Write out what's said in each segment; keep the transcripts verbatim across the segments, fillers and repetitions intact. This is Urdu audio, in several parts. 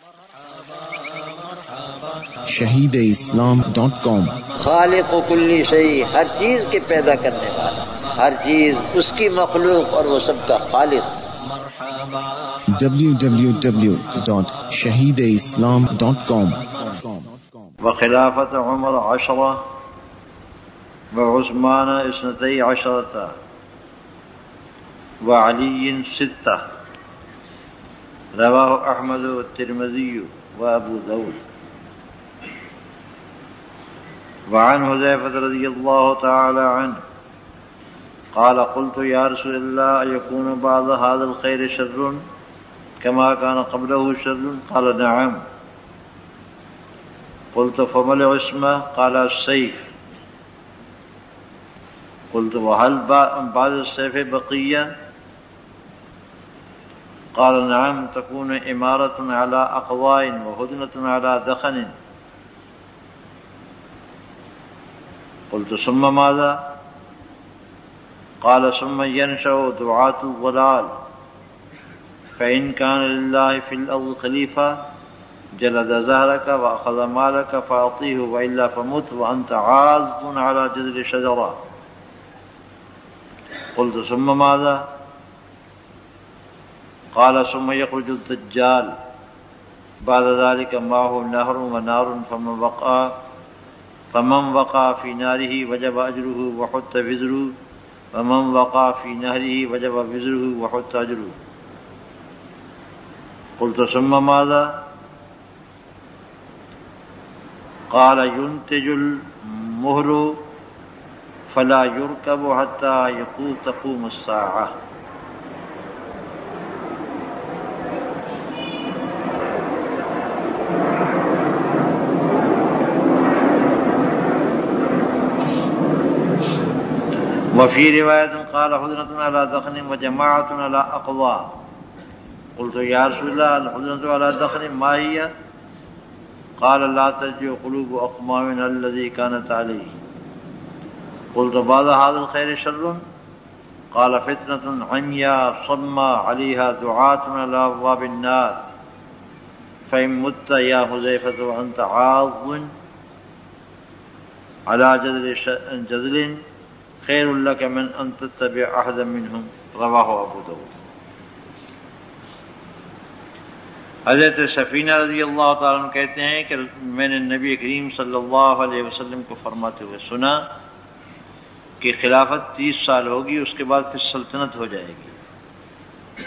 شہید اسلام ڈاٹ کام، خالق و کلی شیء، ہر چیز کے پیدا کرنے والا، ہر چیز اس کی مخلوق اور وہ سب کا خالق۔ W W W dot Shaheed Islam dot کام۔ وخلافت عمر عشرہ وعثمان اثنتي عشرة وعلي ستة، رواه احمد والترمذي وابو داود۔ وعن حذيفة رضي الله تعالى عنه قال قلت يا رسول الله أيكون بعض هذا الخير شر كما كان قبله شر؟ قال نعم۔ قلت فما العصمة؟ قال السيف۔ قلت وهل بعد السيف بقية؟ قال نعم، تكون إمارة على أقضاء وهدنة على دخن۔ قلت ثم ماذا؟ قال ثم ينشأ دعاة الضلال، فإن كان لله في الأرض خليفة جلد زهرك وأخذ مالك فأعطيه وإلا فمت وأنت عاض على جذر شجرة۔ قلت ثم ماذا؟ قال ثم يخرج الدجال بعد ذلك معه نهر ونار، فمن وقع فمن وقع في ناره وجب أجره وحط وزره، ومن وقع في نهره وجب وزره وحط أجره۔ قلت ثم ماذا؟ قال ينتج المهر فلا يركب حتى تقوم الساعة۔ وفي رواية قال حضرة على دخن وجماعة على أقضاء۔ قلت يا رسول الله الحضرة على دخن ما هي؟ قال لا ترجع قلوب أقوامنا الذي كانت عليه۔ قلت بعد هذا الخير شر؟ قال فتنة عمياء صمى عليها دعاة على أبواب النار، فإن مت يا حذيفة وأنت عاض على جذر جذل خیر لک من ان تتبع احدا منهم، رواہ ابو داؤد۔ حضرت سفینہ رضی اللہ تعالیٰ عنہ کہتے ہیں کہ میں نے نبی کریم صلی اللہ علیہ وسلم کو فرماتے ہوئے سنا کہ خلافت تیس سال ہوگی، اس کے بعد پھر سلطنت ہو جائے گی۔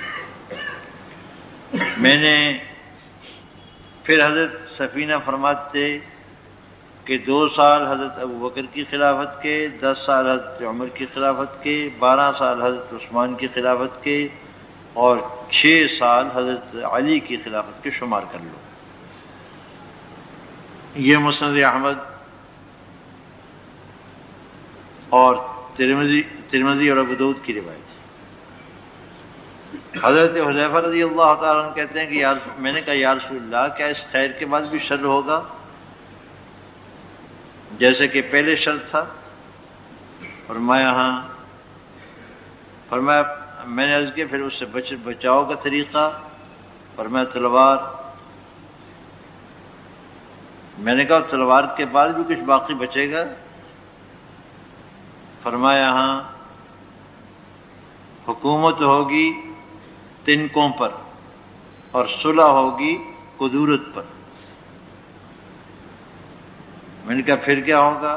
میں نے پھر حضرت سفینہ فرماتے کہ دو سال حضرت ابو بکر کی خلافت کے، دس سال حضرت عمر کی خلافت کے، بارہ سال حضرت عثمان کی خلافت کے، اور چھ سال حضرت علی کی خلافت کے شمار کر لو۔ یہ مسند احمد اور ترمذی ترمذی اور ابو داؤد کی روایت ہے۔ حضرت حذیفہ رضی اللہ تعالیٰ عنہ کہتے ہیں کہ یا میں نے کہا یا رسول اللہ کیا اس خیر کے بعد بھی شر ہوگا جیسے کہ پہلے شرط تھا؟ فرمایا ہاں۔ فرمایا میں نے عرض کیا پھر اس سے بچ بچاؤ کا طریقہ؟ فرمایا تلوار۔ میں نے کہا تلوار کے بعد بھی کچھ باقی بچے گا؟ فرمایا ہاں۔ حکومت ہوگی تنکوں پر اور صلح ہوگی قدورت پر۔ میں نے کہا پھر کیا ہوگا؟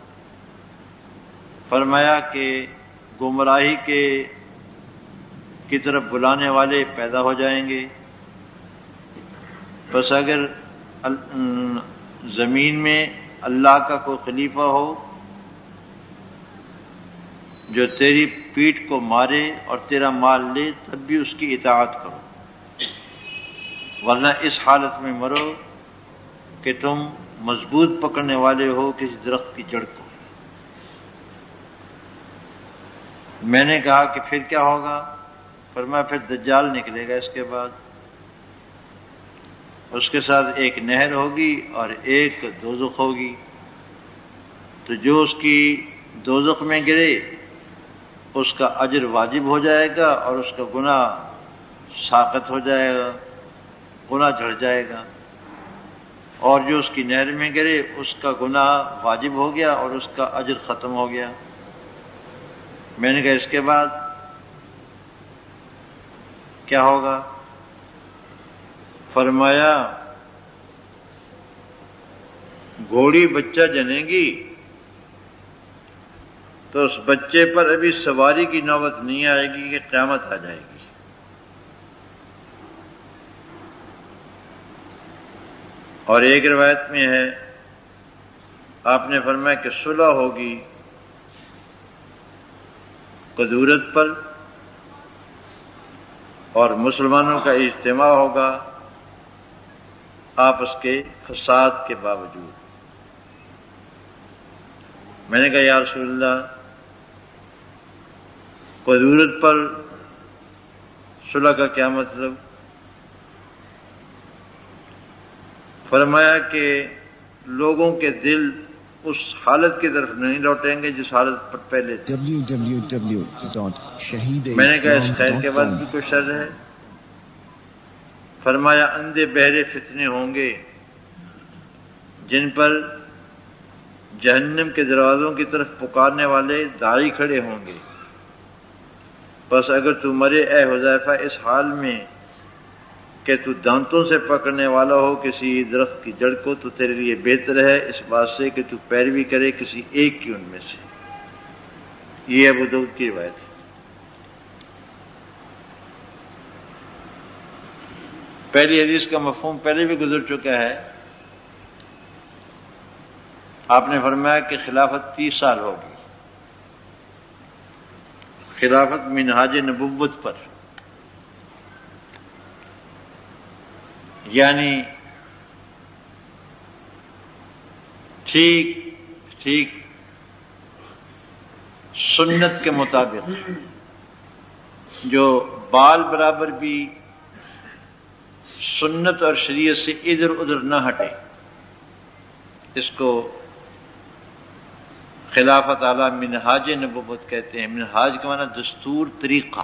فرمایا کہ گمراہی کے کی طرف بلانے والے پیدا ہو جائیں گے، بس اگر زمین میں اللہ کا کوئی خلیفہ ہو جو تیری پیٹھ کو مارے اور تیرا مال لے تب بھی اس کی اطاعت کرو، ورنہ اس حالت میں مرو کہ تم مضبوط پکڑنے والے ہو کسی درخت کی جڑ کو۔ میں نے کہا کہ پھر کیا ہوگا؟ فرمایا پھر دجال نکلے گا، اس کے بعد اس کے ساتھ ایک نہر ہوگی اور ایک دوزخ ہوگی، تو جو اس کی دوزخ میں گرے اس کا اجر واجب ہو جائے گا اور اس کا گناہ ساقط ہو جائے گا، گناہ جھڑ جائے گا، اور جو اس کی نہر میں گرے اس کا گناہ واجب ہو گیا اور اس کا اجر ختم ہو گیا۔ میں نے کہا اس کے بعد کیا ہوگا؟ فرمایا گھوڑی بچہ جنے گی تو اس بچے پر ابھی سواری کی نوبت نہیں آئے گی کہ قیامت آ جائے گی۔ اور ایک روایت میں ہے آپ نے فرمایا کہ صلح ہوگی قدورت پر اور مسلمانوں کا اجتماع ہوگا آپس کے فساد کے باوجود۔ میں نے کہا یا رسول اللہ قدورت پر صلح کا کیا مطلب؟ فرمایا کہ لوگوں کے دل اس حالت کی طرف نہیں لوٹیں گے جس حالت پر پہلے تھے۔ ڈبلیو ڈبلیو ڈبلیو ڈاٹ شہید میں نے کہا اس خیر کے بعد بھی کوئی شر ہے؟ فرمایا اندھے بہرے فتنے ہوں گے جن پر جہنم کے دروازوں کی طرف پکارنے والے داعی کھڑے ہوں گے، بس اگر تو مرے اے حذیفہ اس حال میں کہ تو دانتوں سے پکڑنے والا ہو کسی درخت کی جڑ کو تو تیرے لیے بہتر ہے اس بات سے کہ تو پیروی کرے کسی ایک کی ان میں سے۔ یہ ابو داؤد کی روایت ہے۔ پہلی حدیث کا مفہوم پہلے بھی گزر چکا ہے۔ آپ نے فرمایا کہ خلافت تیس سال ہوگی، خلافت منہاج نبوت پر، یعنی ٹھیک ٹھیک سنت کے مطابق، جو بال برابر بھی سنت اور شریعت سے ادھر ادھر نہ ہٹے، اس کو خلافت اعلی منہاج نبوت کہتے ہیں۔ منہاج کا معنی دستور، طریقہ،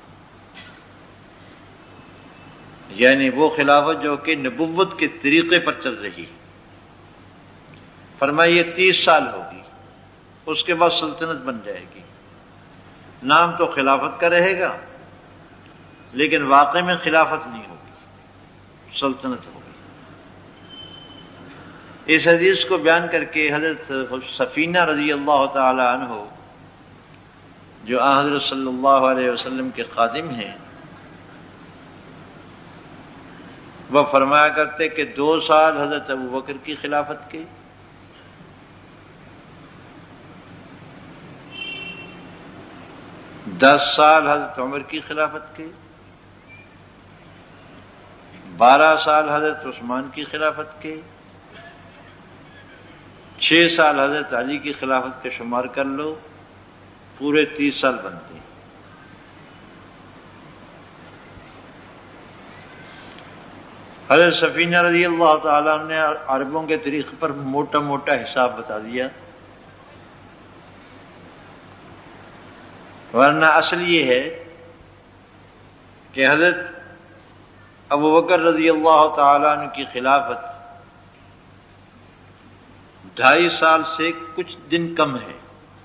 یعنی وہ خلافت جو کہ نبوت کے طریقے پر چل رہی۔ فرمایا یہ تیس سال ہوگی، اس کے بعد سلطنت بن جائے گی۔ نام تو خلافت کا رہے گا لیکن واقع میں خلافت نہیں ہوگی، سلطنت ہوگی۔ اس حدیث کو بیان کر کے حضرت سفینہ رضی اللہ تعالی عنہ جو آن حضرت صلی اللہ علیہ وسلم کے خادم ہیں، وہ فرمایا کرتے کہ دو سال حضرت ابو بکر کی خلافت کے، دس سال حضرت عمر کی خلافت کے، بارہ سال حضرت عثمان کی خلافت کے، چھ سال حضرت علی کی خلافت کے شمار کر لو، پورے تیس سال بنتے ہیں۔ حضرت سفینہ رضی اللہ تعالیٰ نے عربوں کے طریقے پر موٹا موٹا حساب بتا دیا، ورنہ اصل یہ ہے کہ حضرت ابو بکر رضی اللہ تعالیٰ عنہ کی خلافت ڈھائی سال سے کچھ دن کم ہے،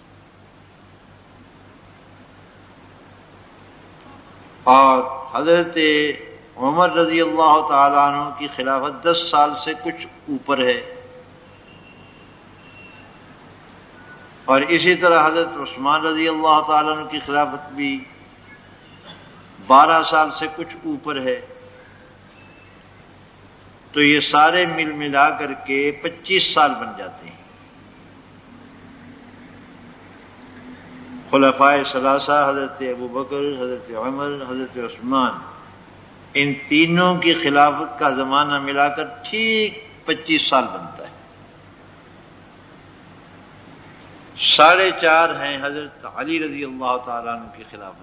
اور حضرت عمر رضی اللہ تعالیٰ عنہ کی خلافت دس سال سے کچھ اوپر ہے، اور اسی طرح حضرت عثمان رضی اللہ تعالیٰ عنہ کی خلافت بھی بارہ سال سے کچھ اوپر ہے۔ تو یہ سارے مل ملا کر کے پچیس سال بن جاتے ہیں۔ خلفائے ثلاثہ حضرت ابو بکر، حضرت عمر، حضرت عثمان، ان تینوں کی خلافت کا زمانہ ملا کر ٹھیک پچیس سال بنتا ہے۔ ساڑھے چار ہیں حضرت علی رضی اللہ تعالیٰ عنہ کی خلافت،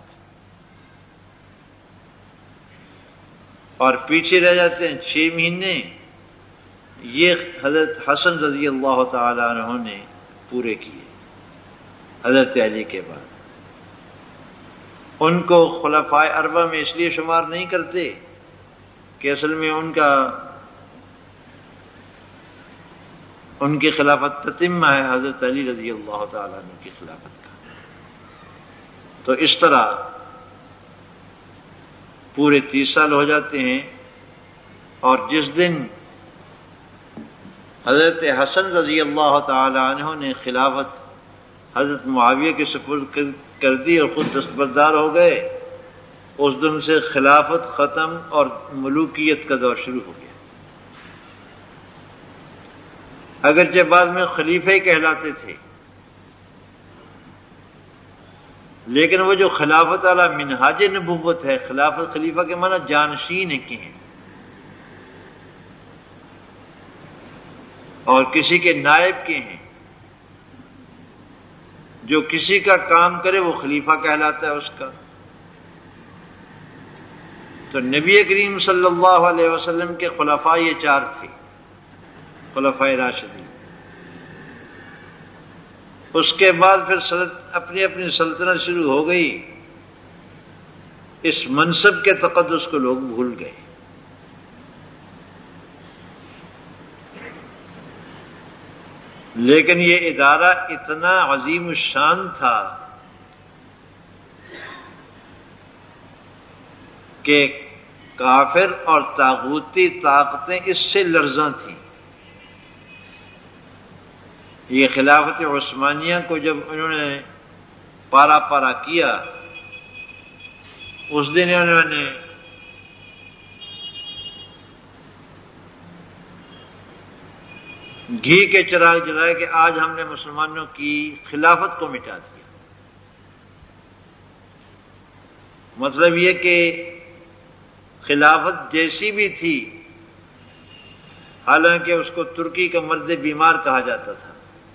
اور پیچھے رہ جاتے ہیں چھ مہینے، یہ حضرت حسن رضی اللہ تعالیٰ عنہ نے پورے کیے حضرت علی کے بعد۔ ان کو خلفائے اربعہ میں اس لیے شمار نہیں کرتے کہ اصل میں ان کا ان کی خلافت تتمہ ہے حضرت علی رضی اللہ تعالیٰ عنہ کی خلافت کا. تو اس طرح پورے تیس سال ہو جاتے ہیں، اور جس دن حضرت حسن رضی اللہ تعالی عنہ نے خلافت حضرت معاویہ کے سپرد کر دی اور خود دستبردار ہو گئے، اس دن سے خلافت ختم اور ملوکیت کا دور شروع ہو گیا. اگرچہ بعد میں خلیفہ کہلاتے تھے، لیکن وہ جو خلافت والا منہاج نبوت ہے، خلافت خلیفہ کے معنی جانشین کے ہیں، اور کسی کے نائب کے ہیں. جو کسی کا کام کرے وہ خلیفہ کہلاتا ہے اس کا. تو نبی کریم صلی اللہ علیہ وسلم کے خلفاء یہ چار تھے، خلفاء راشدین. اس کے بعد پھر اپنی اپنی سلطنت شروع ہو گئی. اس منصب کے تقدس کو لوگ بھول گئے. لیکن یہ ادارہ اتنا عظیم الشان تھا کہ کافر اور طاغوتی طاقتیں اس سے لرزاں تھیں. یہ خلافت عثمانیہ کو جب انہوں نے پارا پارا کیا، اس دن انہوں نے گھی کے چراغ جلائے کہ آج ہم نے مسلمانوں کی خلافت کو مٹا دیا. مطلب یہ کہ خلافت جیسی بھی تھی، حالانکہ اس کو ترکی کا مرد بیمار کہا جاتا تھا.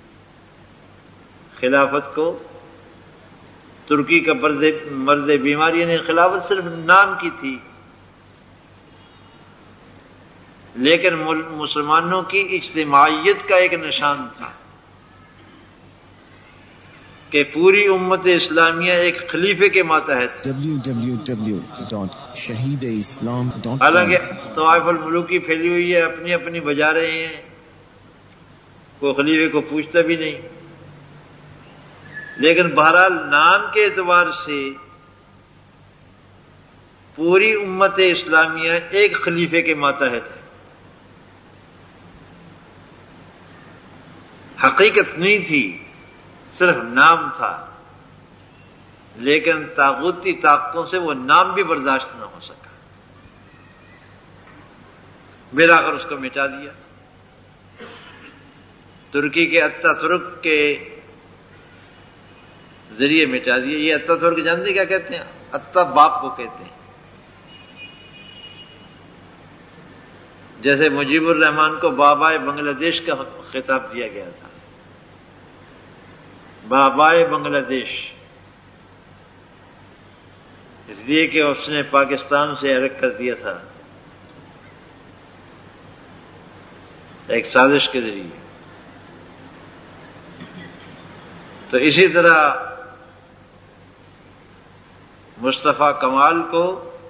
خلافت کو ترکی کا مرد بیمار، یعنی خلافت صرف نام کی تھی، لیکن مسلمانوں کی اجتماعیت کا ایک نشان تھا کہ پوری امت اسلامیہ ایک خلیفے کے ماتحت. W W W dot Shaheed Islam dot کام. حالانکہ طوائف الملوکی پھیلی ہوئی ہے، اپنی اپنی بجا رہے ہیں، کوئی خلیفے کو پوچھتا بھی نہیں. لیکن بہرحال نام کے اعتبار سے پوری امت اسلامیہ ایک خلیفے کے ماتحت ہے. حقیقت نہیں تھی، صرف نام تھا، لیکن طاغوتی طاقتوں سے وہ نام بھی برداشت نہ ہو سکا. بلاخر اس کو مٹا دیا. ترکی کے اتا ترک کے ذریعے مٹا دیا. یہ اتا ترک جانتے کیا کہتے ہیں؟ اتا باپ کو کہتے ہیں. جیسے مجیب الرحمان کو بابائے بنگلہ دیش کا خطاب دیا گیا تھا، بابائے بنگلہ دیش، اس لیے کہ اس نے پاکستان سے الگ کر دیا تھا ایک سازش کے ذریعے. تو اسی طرح مصطفیٰ کمال کو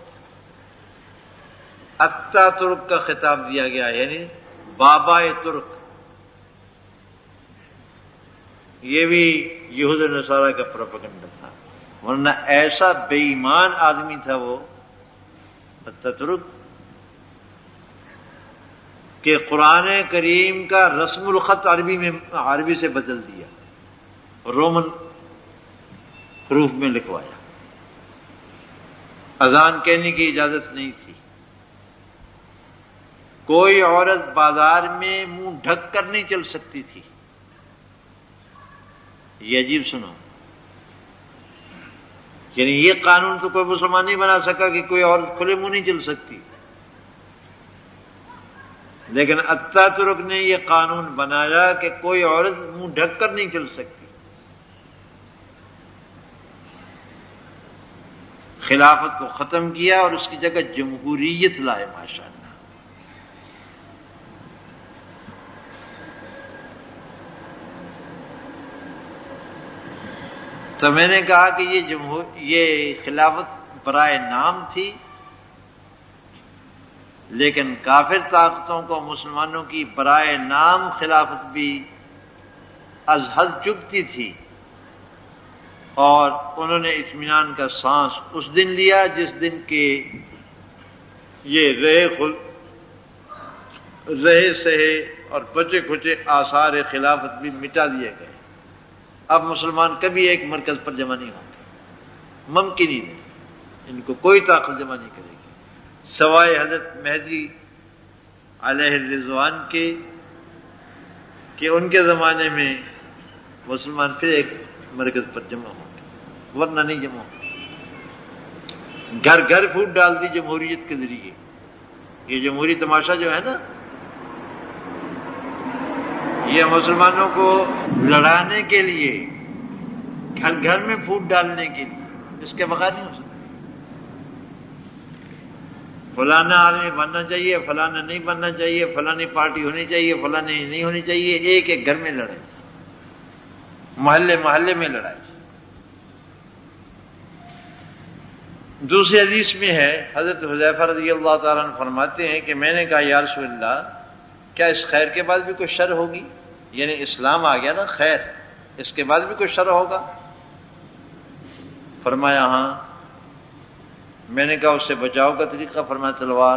اتا ترک کا خطاب دیا گیا، یعنی بابائے ترک. یہ بھی یہود و نصارہ کا پروپیگنڈا تھا، ورنہ ایسا بے ایمان آدمی تھا وہ اتا ترک کہ قرآن کریم کا رسم الخط عربی میں عربی سے بدل دیا، رومن حروف میں لکھوایا. اذان کہنے کی اجازت نہیں تھی. کوئی عورت بازار میں منہ ڈھک کر نہیں چل سکتی تھی. یہ عجیب سنو، یعنی یہ قانون تو کوئی مسلمان نہیں بنا سکا کہ کوئی عورت کھلے منہ نہیں چل سکتی، لیکن اتا ترک نے یہ قانون بنایا کہ کوئی عورت منہ ڈھک کر نہیں چل سکتی. خلافت کو ختم کیا اور اس کی جگہ جمہوریت لائے. ماشاءاللہ. تو میں نے کہا کہ یہ جمہور یہ خلافت برائے نام تھی، لیکن کافر طاقتوں کو مسلمانوں کی برائے نام خلافت بھی از حد چبھتی تھی، اور انہوں نے اطمینان کا سانس اس دن لیا جس دن کے یہ رہے خل رہے سہے اور بچے کھچے آثار خلافت بھی مٹا دیے گئے۔ اب مسلمان کبھی ایک مرکز پر جمع نہیں ہوں گے، ممکن ہی نہیں، ان کو کوئی طاقت جمع نہیں کرے گی سوائے حضرت مہدی علیہ الرضوان کے، کہ ان کے زمانے میں مسلمان پھر ایک مرکز پر جمع ہوں گے، ورنہ نہیں جمع ہوں گے۔ گھر گھر پھوٹ ڈال دی جمہوریت کے ذریعے، یہ جمہوری تماشا جو ہے نا، یہ مسلمانوں کو لڑانے کے لیے، گھر گھر میں پھوٹ ڈالنے کے لیے، اس کے بغیر نہیں ہو سکتا۔ فلانا آدمی بننا چاہیے، فلانا نہیں بننا چاہیے، فلانی پارٹی ہونی چاہیے، فلانی نہیں ہونی چاہیے، ایک ایک گھر میں لڑائی، محلے محلے میں لڑائی۔ دوسری حدیث میں ہے، حضرت حذیفہ رضی اللہ تعالیٰ عنہ فرماتے ہیں کہ میں نے کہا یا رسول اللہ، کیا اس خیر کے بعد بھی کوئی شر ہوگی؟ یعنی اسلام آ گیا نا، خیر، اس کے بعد بھی کوئی شر ہوگا؟ فرمایا ہاں۔ میں نے کہا اس سے بچاؤ کا طریقہ؟ فرمایا تلوار۔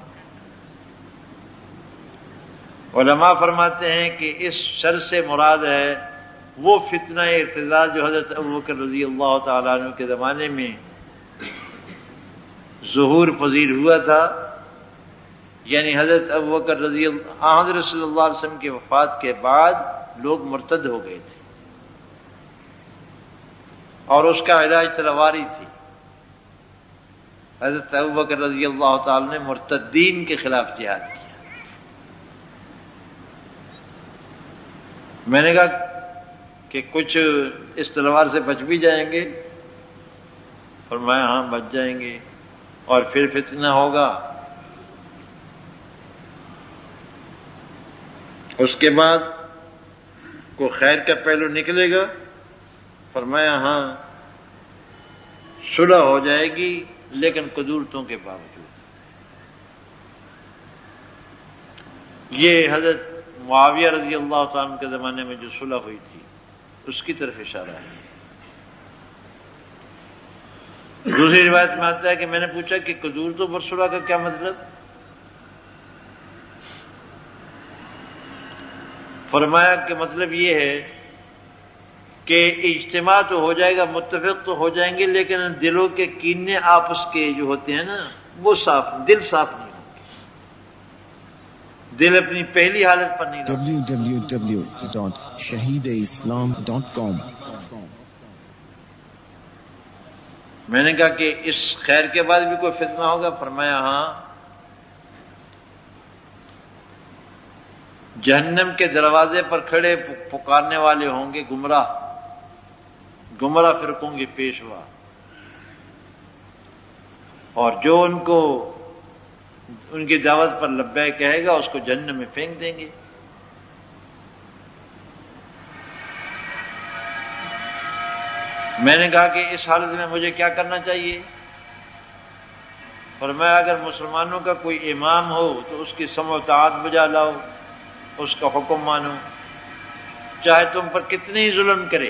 علماء فرماتے ہیں کہ اس شر سے مراد ہے وہ فتنہ ارتداد جو حضرت ابوبکر رضی اللہ تعالیٰ عنہ کے زمانے میں ظہور پذیر ہوا تھا، یعنی حضرت ابوبکر رضی اللہ حضرت صلی اللہ علیہ وسلم کی وفات کے بعد لوگ مرتد ہو گئے تھے، اور اس کا علاج تلواری تھی۔ حضرت ابوبکر رضی اللہ تعالی نے مرتدین کے خلاف جہاد کیا۔ میں نے کہا کہ کچھ اس تلوار سے بچ بھی جائیں گے؟ فرمایا ہاں بچ جائیں گے، اور پھر فتنہ ہوگا، اس کے بعد کو خیر کا پہلو نکلے گا؟ فرمایا ہاں، صلح ہو جائے گی لیکن قدورتوں کے باوجود۔ یہ حضرت معاویہ رضی اللہ تعالیٰ عنہ کے زمانے میں جو صلح ہوئی تھی اس کی طرف اشارہ ہے۔ دوسری روایت میں آتا ہے کہ میں نے پوچھا کہ قدورتوں پر صلح کا کیا مطلب؟ فرمایا کہ مطلب یہ ہے کہ اجتماع تو ہو جائے گا، متفق تو ہو جائیں گے، لیکن دلوں کے کینے آپس کے جو ہوتے ہیں نا، وہ صاف، دل صاف نہیں ہوں گے، دل اپنی پہلی حالت پر نہیں رہے۔ W W W dot Shaheed Islam dot کام۔ میں نے کہا کہ اس خیر کے بعد بھی کوئی فتنہ ہوگا؟ فرمایا ہاں، جہنم کے دروازے پر کھڑے پکارنے والے ہوں گے گمراہ، گمراہ فرقوں کے پیشوا، اور جو ان کو ان کی دعوت پر لبیک کہے گا اس کو جہنم میں پھینک دیں گے۔ میں نے کہا کہ اس حالت میں مجھے کیا کرنا چاہیے؟ فرمایا اگر مسلمانوں کا کوئی امام ہو تو اس کی سمع و طاعت بجا لاؤ، اس کا حکم مانو، چاہے تم پر کتنے ہی ظلم کرے،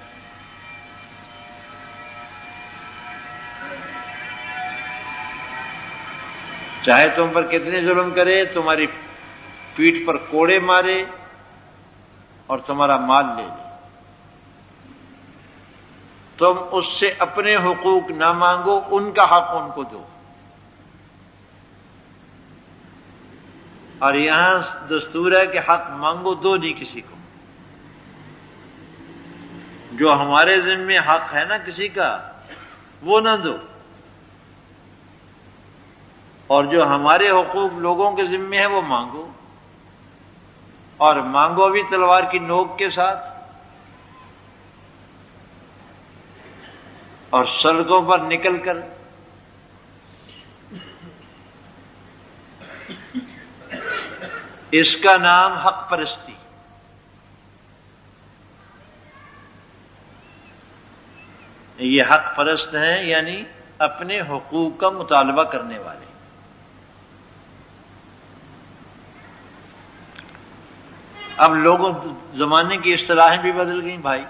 چاہے تم پر کتنے ظلم کرے، تمہاری پیٹھ پر کوڑے مارے اور تمہارا مال لے لے، تم اس سے اپنے حقوق نہ مانگو، ان کا حق ان کو دو۔ اور یہاں دستور ہے کہ حق مانگو، دو نہیں کسی کو۔ جو ہمارے ذمے حق ہے نا کسی کا، وہ نہ دو، اور جو ہمارے حقوق لوگوں کے ذمے ہے وہ مانگو، اور مانگو بھی تلوار کی نوک کے ساتھ، اور سڑکوں پر نکل کر۔ اس کا نام حق پرستی۔ یہ حق پرست ہیں، یعنی اپنے حقوق کا مطالبہ کرنے والے۔ اب لوگوں زمانے کی اصطلاحیں بھی بدل گئیں بھائی.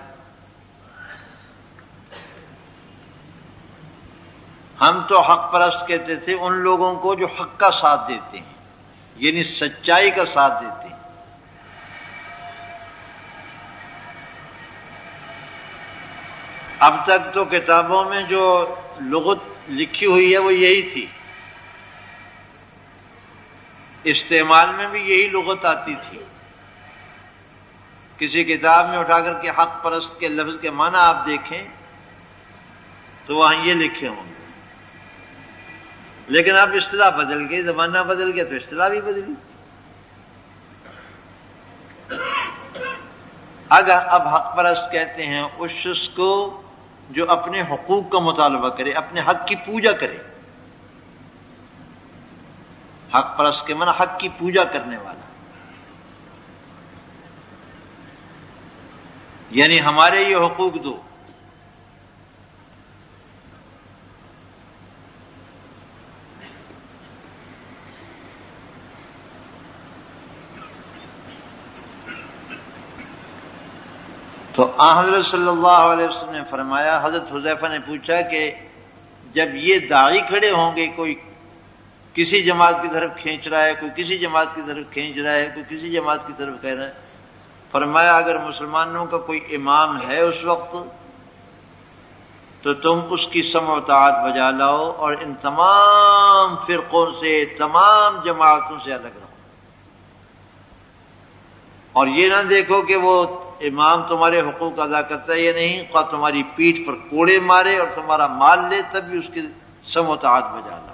ہم تو حق پرست کہتے تھے ان لوگوں کو جو حق کا ساتھ دیتے ہیں، یعنی سچائی کا ساتھ دیتے ہیں. اب تک تو کتابوں میں جو لغت لکھی ہوئی ہے وہ یہی تھی، استعمال میں بھی یہی لغت آتی تھی. کسی کتاب میں اٹھا کر کے حق پرست کے لفظ کے معنی آپ دیکھیں تو وہاں یہ لکھے ہوں گے. لیکن اب اصطلاح بدل گئی، زمانہ بدل گیا تو اصطلاح بھی بدلی. اگر اب حق پرست کہتے ہیں اس شخص کو جو اپنے حقوق کا مطالبہ کرے، اپنے حق کی پوجا کرے. حق پرست کے معنی حق کی پوجا کرنے والا، یعنی ہمارے یہ حقوق دو. تو آن حضرت صلی اللہ علیہ وسلم نے فرمایا، حضرت حذیفہ نے پوچھا کہ جب یہ داعی کھڑے ہوں گے، کوئی کسی جماعت کی طرف کھینچ رہا ہے، کوئی کسی جماعت کی طرف کھینچ رہا ہے، کوئی کسی جماعت کی طرف کہہ رہا ہے، فرمایا اگر مسلمانوں کا کوئی امام ہے اس وقت تو تم اس کی سمع و طاعت بجا لاؤ اور ان تمام فرقوں سے، تمام جماعتوں سے الگ رہو. اور یہ نہ دیکھو کہ وہ امام تمہارے حقوق ادا کرتا ہے یا نہیں، خواہ تمہاری پیٹھ پر کوڑے مارے اور تمہارا مال لے تب بھی اس کی سمع و طاعت بجا لاؤ.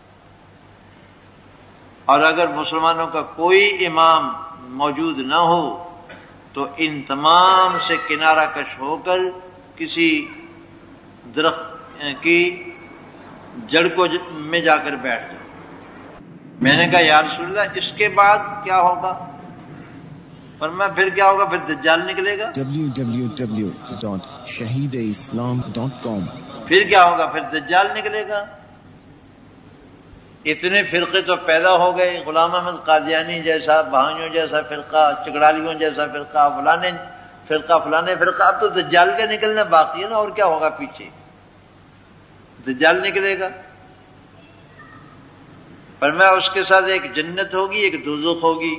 اور اگر مسلمانوں کا کوئی امام موجود نہ ہو تو ان تمام سے کنارہ کش ہو کر کسی درخت کی جڑ کو میں جا کر بیٹھ جاؤ. میں نے کہا یا رسول اللہ اس کے بعد کیا ہوگا؟ فرمایا پھر کیا ہوگا؟ پھر دجال نکلے گا. W W W dot Shaheed Islam dot کام. پھر کیا ہوگا؟ پھر دجال نکلے گا. اتنے فرقے تو پیدا ہو گئے، غلام احمد قادیانی جیسا، بہانیوں جیسا فرقہ، چگڑالیوں جیسا فرقہ، فلانے فرقہ فلانے فرقہ. اب تو دجال کا نکلنا باقی ہے نا، اور کیا ہوگا؟ پیچھے دجال نکلے گا. فرمایا اس کے ساتھ ایک جنت ہوگی، ایک دوزخ ہوگی.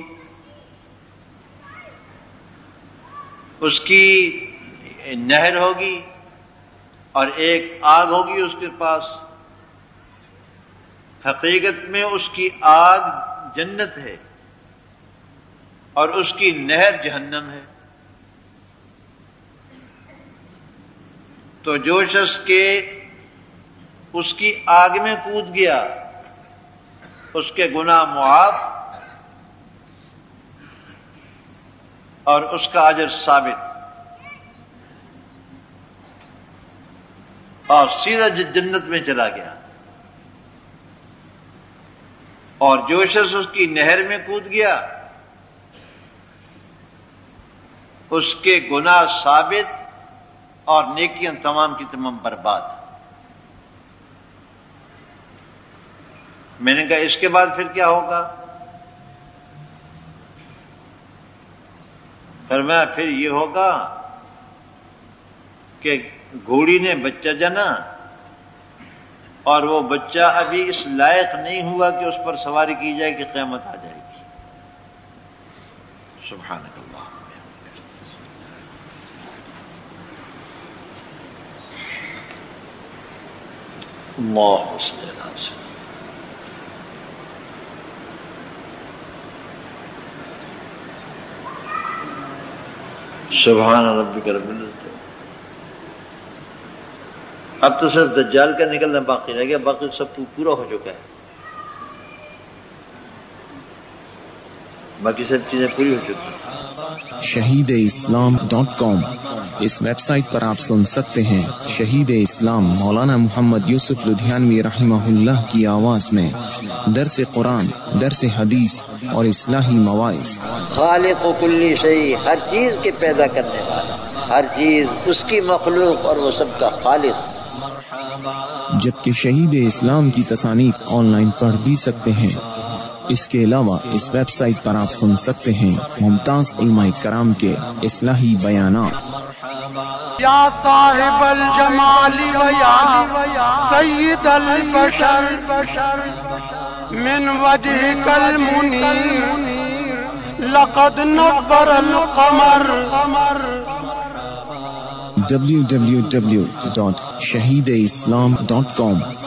اس کی نہر ہوگی اور ایک آگ ہوگی اس کے پاس. حقیقت میں اس کی آگ جنت ہے اور اس کی نہر جہنم ہے. تو جو شخص کے اس کی آگ میں کود گیا اس کے گناہ معاف اور اس کا اجر ثابت، اور سیدھا جنت میں چلا گیا. اور جو شخص اس کی نہر میں کود گیا اس کے گناہ ثابت اور نیکیاں تمام کی تمام برباد. میں نے کہا اس کے بعد پھر کیا ہوگا؟ فرمایا پھر یہ ہوگا کہ گھوڑی نے بچہ جنا اور وہ بچہ ابھی اس لائق نہیں ہوا کہ اس پر سواری کی جائے کہ قیامت آ جائے گی. سبحانک اللہ. اللہ صلی اللہ علیہ وسلم. سبحان ربک رب العزت. اب تو صرف دجال کا نکلنا باقی رہ گیا، باقی سب پورا ہو چکا ہے، باقی سب چیزیں پوری ہو چکی ہیں. شہید اسلام ڈاٹ کام، اس ویب سائٹ پر آپ سن سکتے ہیں شہید اسلام مولانا محمد یوسف لدھیانوی رحمہ اللہ کی آواز میں درس قرآن، درس حدیث اور اصلاحی مواعظ. خالق و کلی شیء، ہر چیز کے پیدا کرنے والا، ہر چیز اس کی مخلوق اور وہ سب کا خالق. جبکہ شہید اسلام کی تصانیف آن لائن پڑھ بھی سکتے ہیں. اس کے علاوہ اس ویب سائٹ پر آپ سن سکتے ہیں ممتاز علماء کرام کے اصلاحی بیانات. یا صاحب الجمال و یا سید البشر من وجهك المنیر لقد نور القمر. W W W dot Shaheed Islam dot کام